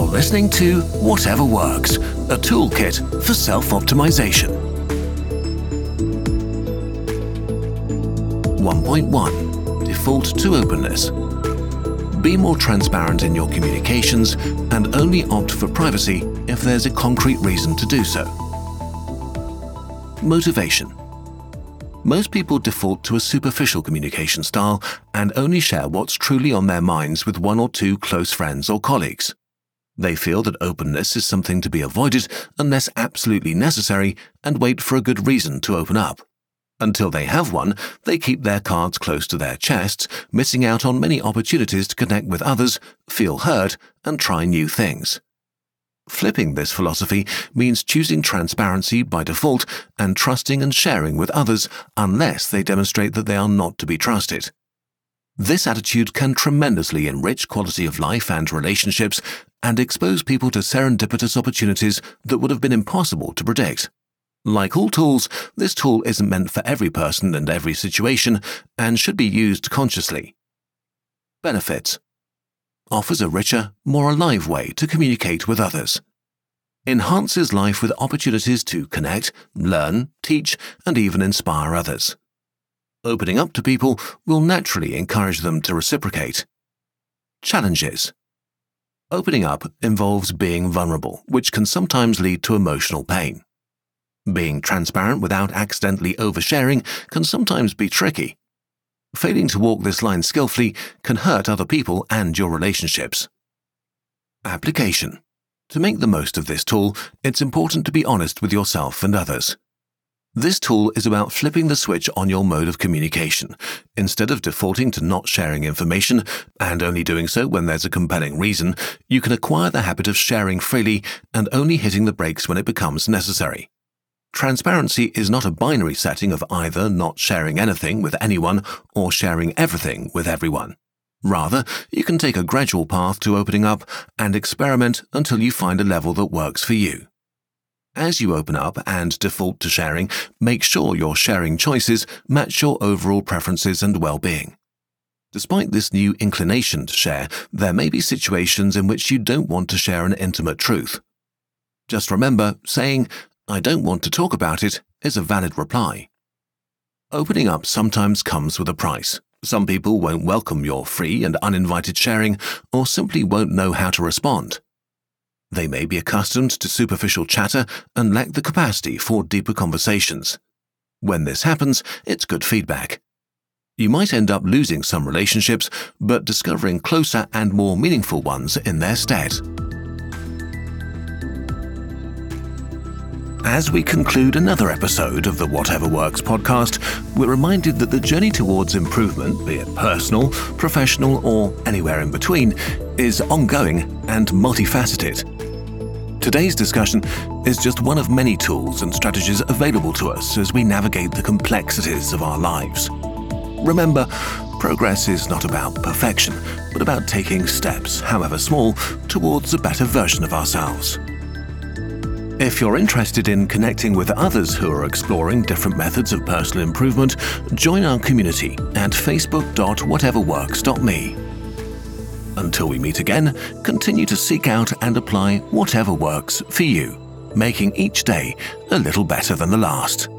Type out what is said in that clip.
listening to Whatever Works, a toolkit for self-optimization. 1.1. Default to openness. Be more transparent in your communications and only opt for privacy if there's a concrete reason to do so. Motivation. Most people default to a superficial communication style and only share what's truly on their minds with one or two close friends or colleagues. They feel that openness is something to be avoided unless absolutely necessary and wait for a good reason to open up. Until they have one, they keep their cards close to their chests, missing out on many opportunities to connect with others, feel heard, and try new things. Flipping this philosophy means choosing transparency by default and trusting and sharing with others unless they demonstrate that they are not to be trusted. This attitude can tremendously enrich quality of life and relationships and expose people to serendipitous opportunities that would have been impossible to predict. Like all tools, this tool isn't meant for every person and every situation and should be used consciously. Benefits. Offers a richer, more alive way to communicate with others. Enhances life with opportunities to connect, learn, teach, and even inspire others. Opening up to people will naturally encourage them to reciprocate. Challenges. Opening up involves being vulnerable, which can sometimes lead to emotional pain. Being transparent without accidentally oversharing can sometimes be tricky. Failing to walk this line skillfully can hurt other people and your relationships. Application. To make the most of this tool, it's important to be honest with yourself and others. This tool is about flipping the switch on your mode of communication. Instead of defaulting to not sharing information, and only doing so when there's a compelling reason, you can acquire the habit of sharing freely and only hitting the brakes when it becomes necessary. Transparency is not a binary setting of either not sharing anything with anyone or sharing everything with everyone. Rather, you can take a gradual path to opening up and experiment until you find a level that works for you. As you open up and default to sharing, make sure your sharing choices match your overall preferences and well-being. Despite this new inclination to share, there may be situations in which you don't want to share an intimate truth. Just remember, saying, "I don't want to talk about it," is a valid reply. Opening up sometimes comes with a price. Some people won't welcome your free and uninvited sharing or simply won't know how to respond. They may be accustomed to superficial chatter and lack the capacity for deeper conversations. When this happens, it's good feedback. You might end up losing some relationships, but discovering closer and more meaningful ones in their stead. As we conclude another episode of the Whatever Works podcast, we're reminded that the journey towards improvement, be it personal, professional, or anywhere in between, is ongoing and multifaceted. Today's discussion is just one of many tools and strategies available to us as we navigate the complexities of our lives. Remember, progress is not about perfection, but about taking steps, however small, towards a better version of ourselves. If you're interested in connecting with others who are exploring different methods of personal improvement, join our community at facebook.whateverworks.me. Until we meet again, continue to seek out and apply whatever works for you, making each day a little better than the last.